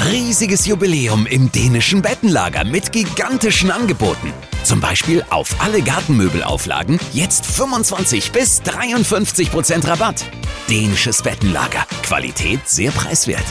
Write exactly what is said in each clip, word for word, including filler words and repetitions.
Riesiges Jubiläum im dänischen Bettenlager mit gigantischen Angeboten. Zum Beispiel auf alle Gartenmöbelauflagen jetzt fünfundzwanzig bis dreiundfünfzig Prozent Rabatt. Dänisches Bettenlager. Qualität sehr preiswert.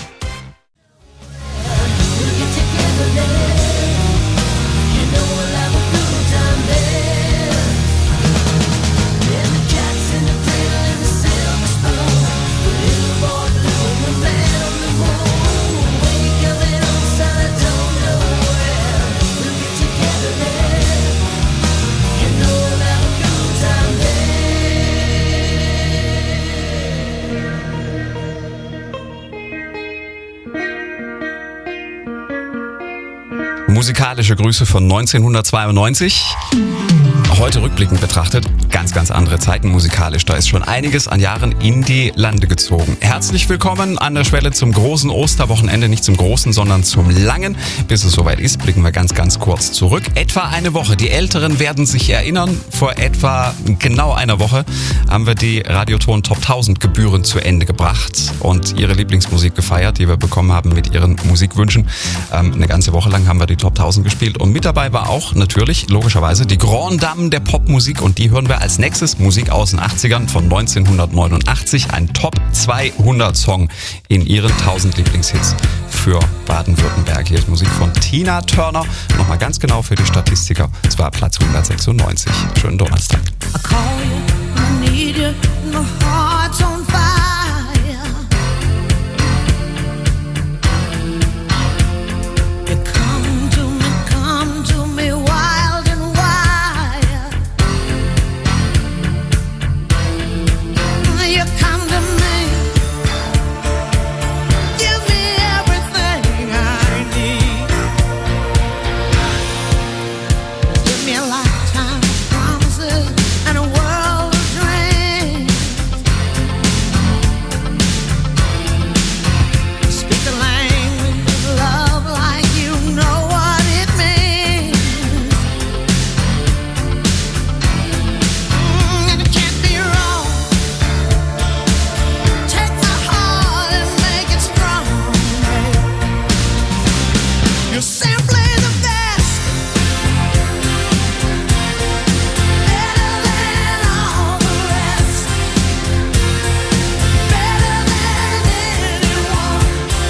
Musikalische Grüße von neunzehnhundertzweiundneunzig. Heute rückblickend betrachtet, ganz, ganz andere Zeiten musikalisch. Da ist schon einiges an Jahren in die Lande gezogen. Herzlich willkommen an der Schwelle zum großen Osterwochenende. Nicht zum großen, sondern zum langen. Bis es soweit ist, blicken wir ganz, ganz kurz zurück. Etwa eine Woche. Die Älteren werden sich erinnern. Vor etwa genau einer Woche haben wir die Radioton Top tausend Gebühren zu Ende gebracht und ihre Lieblingsmusik gefeiert, die wir bekommen haben mit ihren Musikwünschen. Ähm, eine ganze Woche lang haben wir die Top tausend gespielt. Und mit dabei war auch natürlich, logischerweise, die Grand Dame der Popmusik, und die hören wir als nächstes. Musik aus den achtzigern von neunzehnhundertneunundachtzig, ein Top zweihundert Song in ihren tausend Lieblingshits für Baden-Württemberg. Hier ist Musik von Tina Turner, nochmal ganz genau für die Statistiker, es war Platz hundertsechsundneunzig. Schönen Donnerstag. I call you, I need you, my heart's on fire. You come to me, come to me wild and wild. You come to me, give me everything I need. Give me a lifetime of promises and a world of dreams. Speak the language of love like you know what it means. Mm, and it can't be wrong. Take my heart and make it strong. You're simply the best, better than all the rest, better than anyone,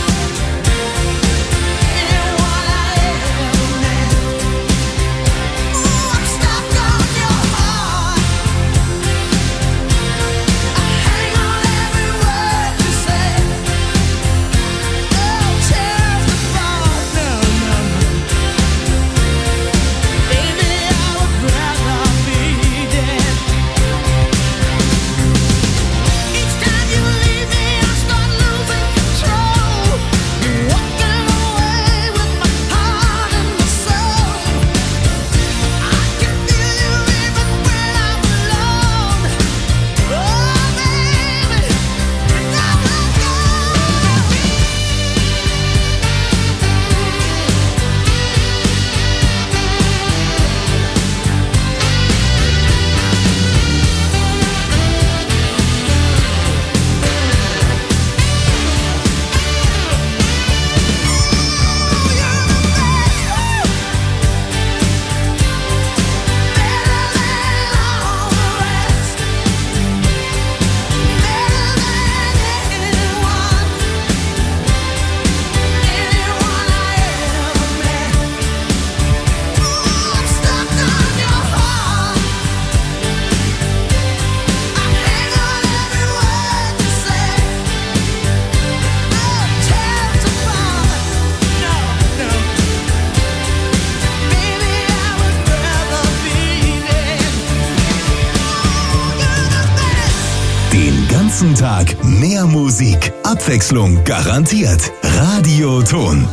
anyone I ever met. Ooh, I'm stuck on your heart. I hang on every word you say. Oh, tears apart, no, no, no. Baby, I would rather be dead. Each time you leave me, I start losing control. You're walking away with my heart and my soul. I can feel you even when I'm alone. Oh, baby, now let go. Den ganzen Tag mehr Musik. Abwechslung garantiert. Radioton.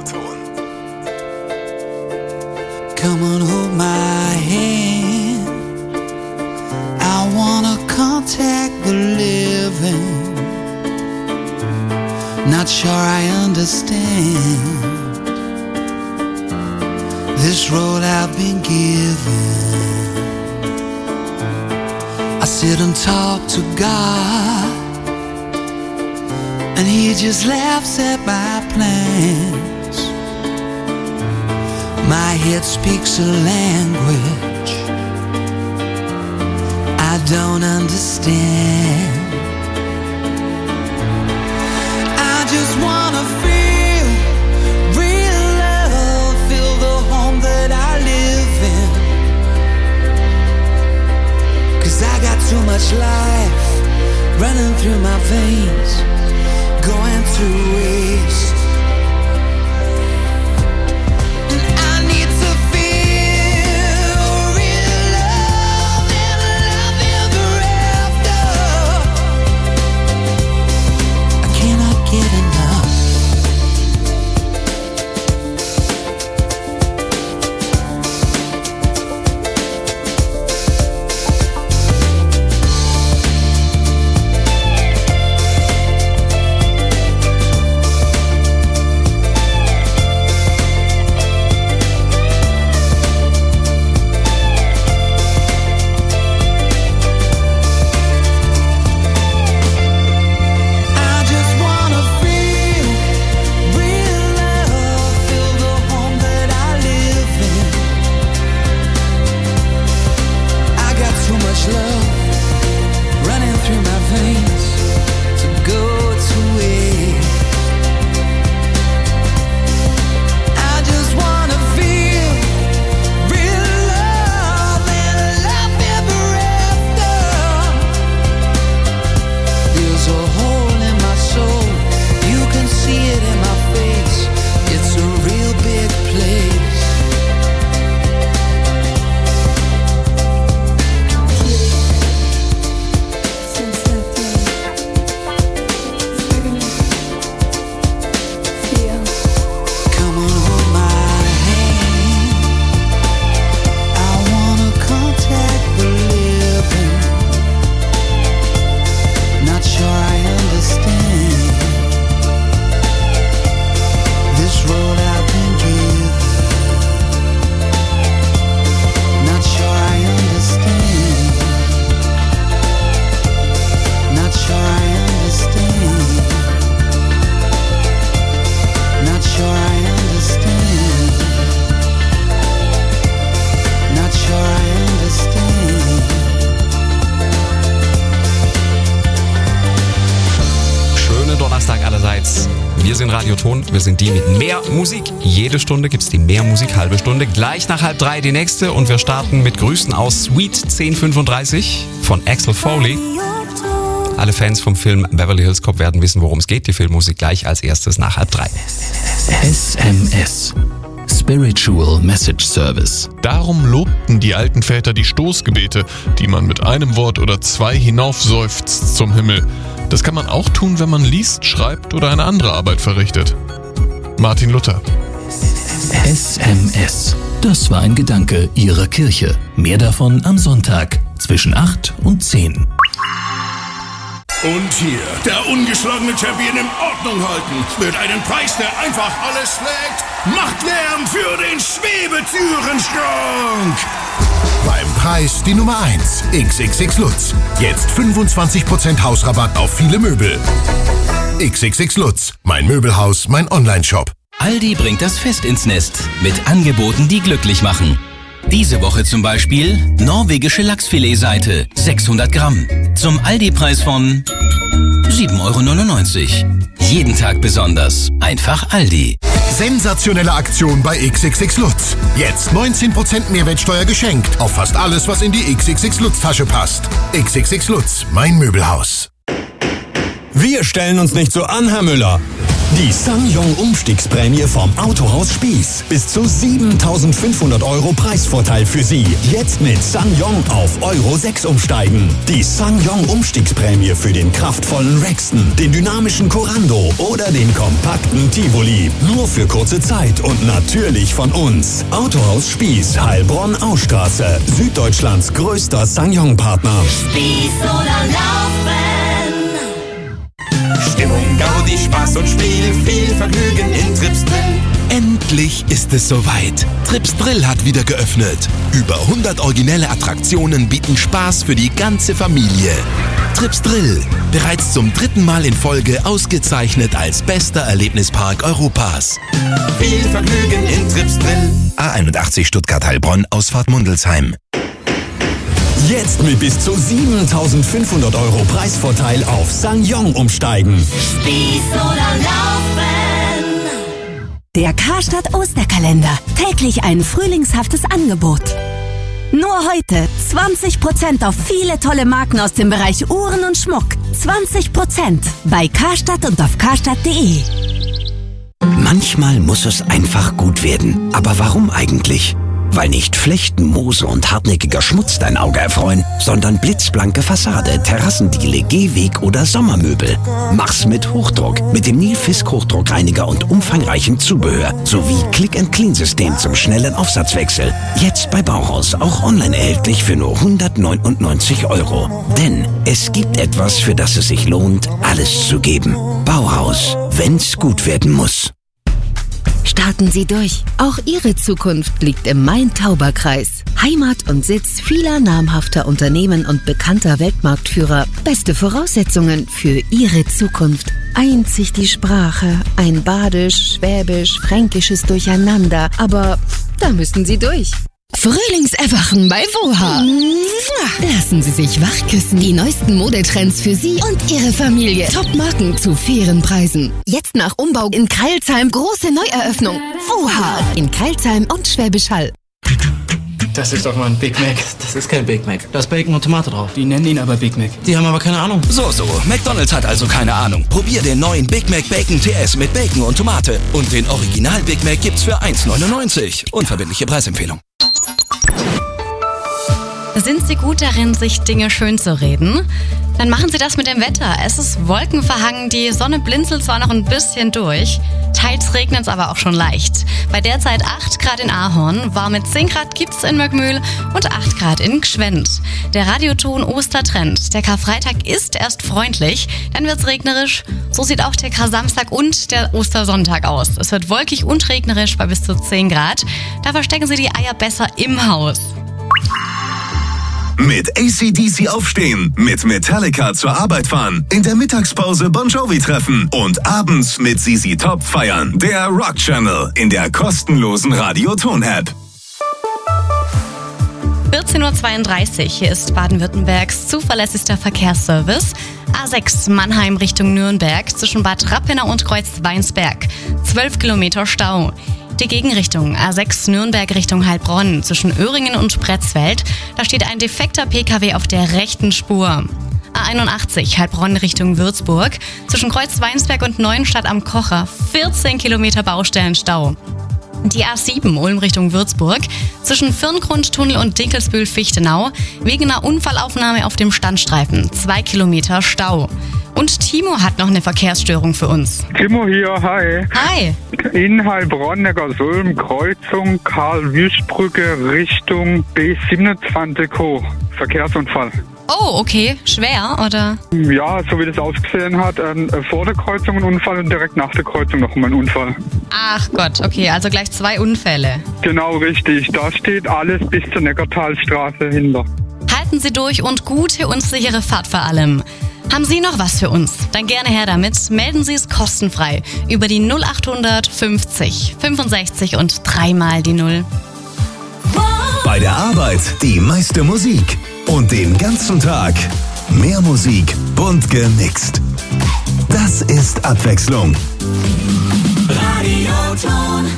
Come on, hold my hand. I wanna contact the living. Not sure I understand this road I've been given. I sit and talk to God and he just laughs at my plans. My head speaks a language I don't understand. I just wanna feel real love, feel the home that I live in. 'Cause I got too much life running through my veins, going to waste. And I need to feel real love and love ever after. I cannot get enough. Wir sind Radio Ton, wir sind die mit mehr Musik. Jede Stunde gibt's die mehr Musik, halbe Stunde. Gleich nach halb drei die nächste und wir starten mit Grüßen aus Sweet zehn fünfunddreißig von Axel Foley. Alle Fans vom Film Beverly Hills Cop werden wissen, worum es geht. Die Filmmusik gleich als erstes nach halb drei. S M S. Spiritual Message Service. Darum lobten die alten Väter die Stoßgebete, die man mit einem Wort oder zwei hinaufseufzt zum Himmel. Das kann man auch tun, wenn man liest, schreibt oder eine andere Arbeit verrichtet. Martin Luther. S M S. Das war ein Gedanke Ihrer Kirche. Mehr davon am Sonntag zwischen acht und zehn. Und hier, der ungeschlagene Champion in Ordnung halten, mit einem Preis, der einfach alles schlägt. Macht Lärm für den Schwebetürenschrank! Beim Preis die Nummer eins, X X X Lutz. Jetzt fünfundzwanzig Prozent Hausrabatt auf viele Möbel. X X X Lutz, mein Möbelhaus, mein Online-Shop. Aldi bringt das Fest ins Nest mit Angeboten, die glücklich machen. Diese Woche zum Beispiel norwegische Lachsfiletseite, sechshundert Gramm. Zum Aldi-Preis von sieben Euro neunundneunzig. Jeden Tag besonders. Einfach Aldi. Sensationelle Aktion bei X X X Lutz. Jetzt neunzehn Prozent Mehrwertsteuer geschenkt auf fast alles, was in die X X X Lutz Tasche passt. X X X Lutz, mein Möbelhaus. Wir stellen uns nicht so an, Herr Müller. Die SsangYong-Umstiegsprämie vom Autohaus Spieß. Bis zu siebentausendfünfhundert Euro Preisvorteil für Sie. Jetzt mit SsangYong auf Euro sechs umsteigen. Die SsangYong-Umstiegsprämie für den kraftvollen Rexton, den dynamischen Corando oder den kompakten Tivoli. Nur für kurze Zeit und natürlich von uns. Autohaus Spieß, Heilbronn-Austraße. Süddeutschlands größter SsangYong-Partner. Spieß oder Laufen. Stimmung, Gaudi, Spaß und Spiel, viel Vergnügen in Trips drin. Endlich Endlich ist es soweit. Trips Drill hat wieder geöffnet. Über hundert originelle Attraktionen bieten Spaß für die ganze Familie. Trips Drill, bereits zum dritten Mal in Folge ausgezeichnet als bester Erlebnispark Europas. Viel Vergnügen in Trips Drill. A einundachtzig Stuttgart-Heilbronn, Ausfahrt Mundelsheim. Jetzt mit bis zu siebentausendfünfhundert Euro Preisvorteil auf SsangYong umsteigen. Spieß oder laufen. Der Karstadt Osterkalender. Täglich ein frühlingshaftes Angebot. Nur heute zwanzig Prozent auf viele tolle Marken aus dem Bereich Uhren und Schmuck. zwanzig Prozent bei Karstadt und auf karstadt punkt de. Manchmal muss es einfach gut werden. Aber warum eigentlich? Weil nicht Flechten, Moose und hartnäckiger Schmutz dein Auge erfreuen, sondern blitzblanke Fassade, Terrassendiele, Gehweg oder Sommermöbel. Mach's mit Hochdruck, mit dem Nilfisk Hochdruckreiniger und umfangreichem Zubehör sowie Click-and-Clean-System zum schnellen Aufsatzwechsel. Jetzt bei Bauhaus auch online erhältlich für nur hundertneunundneunzig Euro. Denn es gibt etwas, für das es sich lohnt, alles zu geben. Bauhaus, wenn's gut werden muss. Starten Sie durch. Auch Ihre Zukunft liegt im Main-Tauber-Kreis. Heimat und Sitz vieler namhafter Unternehmen und bekannter Weltmarktführer. Beste Voraussetzungen für Ihre Zukunft. Einzig die Sprache. Ein badisch, schwäbisch, fränkisches Durcheinander. Aber da müssen Sie durch. Frühlingserwachen bei Woha. Lassen Sie sich wachküssen. Die neuesten Modetrends für Sie und Ihre Familie. Top-Marken zu fairen Preisen. Jetzt nach Umbau in Kreilsheim große Neueröffnung. Woha in Kreilsheim und Schwäbisch Hall. Das ist doch mal ein Big Mac. Das ist kein Big Mac. Da ist Bacon und Tomate drauf. Die nennen ihn aber Big Mac. Die haben aber keine Ahnung. So, so. McDonald's hat also keine Ahnung. Probier den neuen Big Mac Bacon T S mit Bacon und Tomate. Und den Original Big Mac gibt's für eins neunundneunzig. Unverbindliche Preisempfehlung. Sind Sie gut darin, sich Dinge schön zu reden? Dann machen Sie das mit dem Wetter. Es ist wolkenverhangen, die Sonne blinzelt zwar noch ein bisschen durch, teils regnet es aber auch schon leicht. Bei derzeit acht Grad in Ahorn, warme zehn Grad gibt's in Möckmühl und acht Grad in Gschwend. Der Radioton Ostertrend. Der Karfreitag ist erst freundlich, dann wird's regnerisch. So sieht auch der Kar-Samstag und der Ostersonntag aus. Es wird wolkig und regnerisch bei bis zu zehn Grad. Da verstecken Sie die Eier besser im Haus. Mit A C D C aufstehen, mit Metallica zur Arbeit fahren, in der Mittagspause Bon Jovi treffen und abends mit Z Z Top feiern. Der Rock Channel in der kostenlosen Radioton-App. vierzehn Uhr zweiunddreißig, hier ist Baden-Württembergs zuverlässigster Verkehrsservice. A sechs Mannheim Richtung Nürnberg zwischen Bad Rappenau und Kreuz-Weinsberg. zwölf Kilometer Stau. Die Gegenrichtung A sechs Nürnberg Richtung Heilbronn zwischen Öhringen und Pretzfeld. Da steht ein defekter P K W auf der rechten Spur. A einundachtzig Heilbronn Richtung Würzburg zwischen Kreuz-Weinsberg und Neuenstadt am Kocher. vierzehn Kilometer Baustellenstau. Die A sieben Ulm Richtung Würzburg zwischen Firngrundtunnel und Dinkelsbühl-Fichtenau wegen einer Unfallaufnahme auf dem Standstreifen. zwei Kilometer Stau. Und Timo hat noch eine Verkehrsstörung für uns. Timo hier, hi. Hi. In Heilbronn, Neckarsulm, Kreuzung, Karl-Wüst-Brücke, Richtung B siebenundzwanzig Ho. Verkehrsunfall. Oh, okay. Schwer, oder? Ja, so wie das ausgesehen hat, ähm, vor der Kreuzung ein Unfall und direkt nach der Kreuzung noch mal ein Unfall. Ach Gott, okay, also gleich zwei Unfälle. Genau, richtig. Da steht alles bis zur Neckartalstraße hinter. Halten Sie durch und gute und sichere Fahrt vor allem. Haben Sie noch was für uns? Dann gerne her damit. Melden Sie es kostenfrei über die null achthundert fünfzig fünfundsechzig und dreimal die Null. Bei der Arbeit die meiste Musik und den ganzen Tag mehr Musik, bunt gemixt. Das ist Abwechslung. Radioton.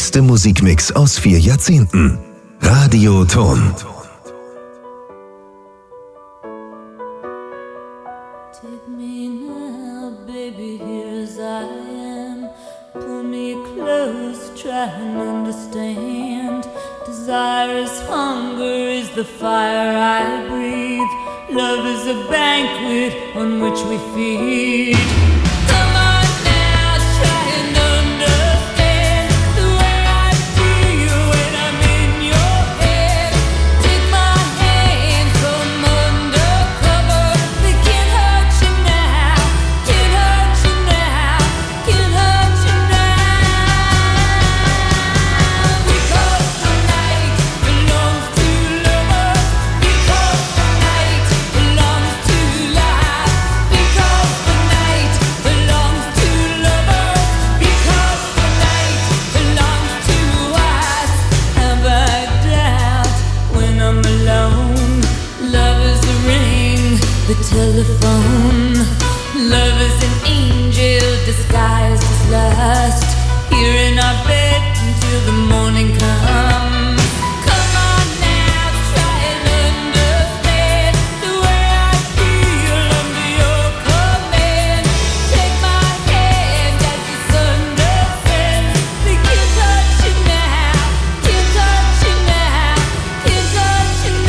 beste Musikmix aus vier Jahrzehnten. Radio Ton. Take me now, baby, here as I am. Pull me close, try and understand. Desire is hunger, is the fire I breathe. Love is a banquet on which we feed. Come on now, try and understand the way I feel when I'm in your head. Take my hand from undercover. They can't hurt you now, can't hurt you now, can't hurt you now. Because the night belongs to lovers. Because the night belongs to life. Because the night belongs to lovers. Because the night belongs to us. Have I doubt when I'm alone? Love is the ring, the telephone. Love is an angel disguised as lust. Here in our bed until the morning comes. Come on now, try and understand the way I feel under your command. Take my hand as the sun descends. They can't touch you now, can't touch you now, can't touch you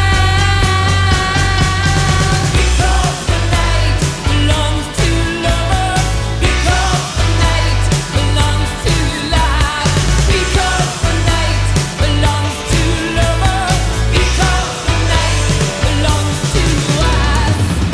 now. Because the night belongs to lovers. Because the night belongs to life. Because the night belongs to lovers. Because the night belongs to us.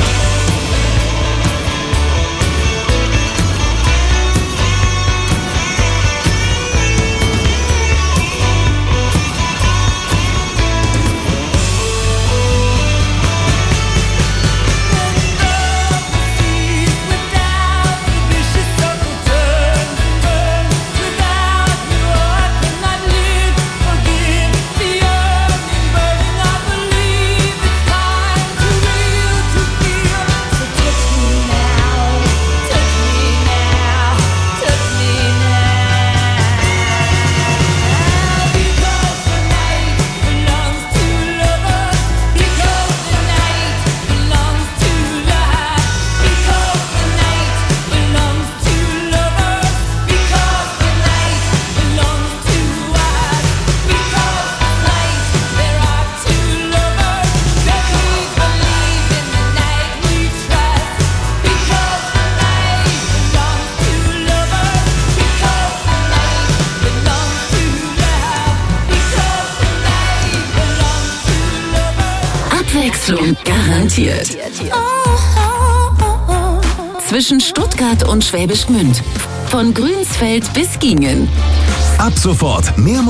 Abwechslung garantiert. Zwischen Stuttgart und Schwäbisch Gmünd. Von Grünsfeld bis Giengen. Ab sofort mehr